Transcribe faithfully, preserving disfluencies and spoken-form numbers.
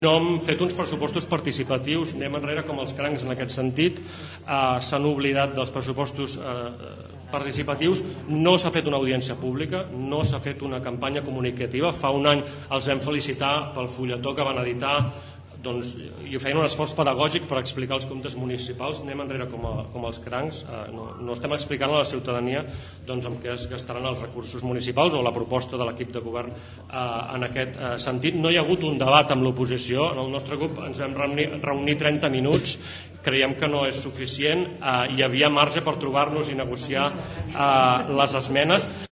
No hem fet uns pressupostos participatius, anem enrere com els crancs en aquest sentit, eh, s'han oblidat dels pressupostos eh, participatius, no s'ha fet una audiència pública, no s'ha fet una campanya comunicativa, fa un any els vam felicitar pel fulletó que van editar, doncs, i feien un esforç pedagògic per explicar els comptes municipals, anem enrere com, a, com els crancs, eh, no, no estem explicant a la ciutadania doncs, amb què es gastaran els recursos municipals o la proposta de l'equip de govern eh, en aquest eh, sentit. No hi ha hagut un debat amb l'oposició, en el nostre grup ens vam reunir, reunir trenta minuts, creiem que no és suficient, eh, hi havia marge per trobar-nos i negociar eh, les esmenes.